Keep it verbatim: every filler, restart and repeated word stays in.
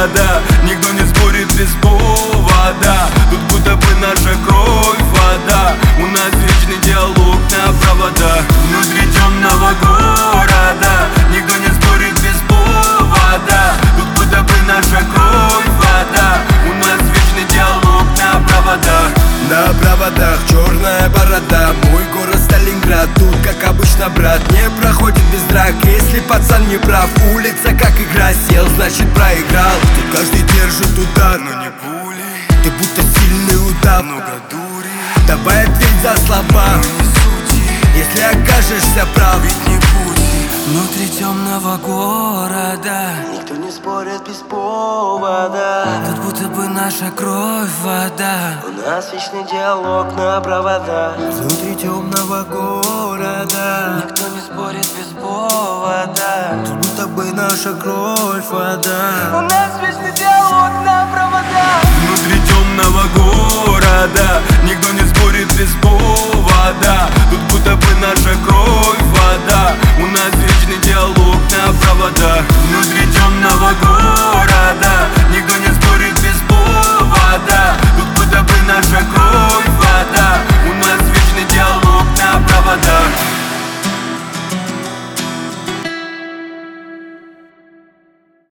города. Никто не спорит без повода. Тут будто бы наша кровь вода. У нас вечный диалог на проводах. Внутри темного города. Никто не спорит без повода. Тут будто бы наша кровь вода. У нас вечный диалог на проводах. На проводах черная борода. Мой город Сталинград. Тут, как обычно, брат, не проходит без драк. Если пацан не прав, улица как игра. Сел, значит проиграл. Тут каждый держит удар, но не пули. Ты будто сильный удар, много дури. Давай ответь за слова, но не суди. Если окажешься прав, ведь не пути. Внутри темного города. Никто не спорит без повода. Тут будто бы наша кровь вода. У нас вечный диалог на провода. Внутри темного города. Никто не спорит без повода. Тут будто бы наша кровь вода. У нас вечный диалог на провода. Внутри темного города. Никто не спорит без повода.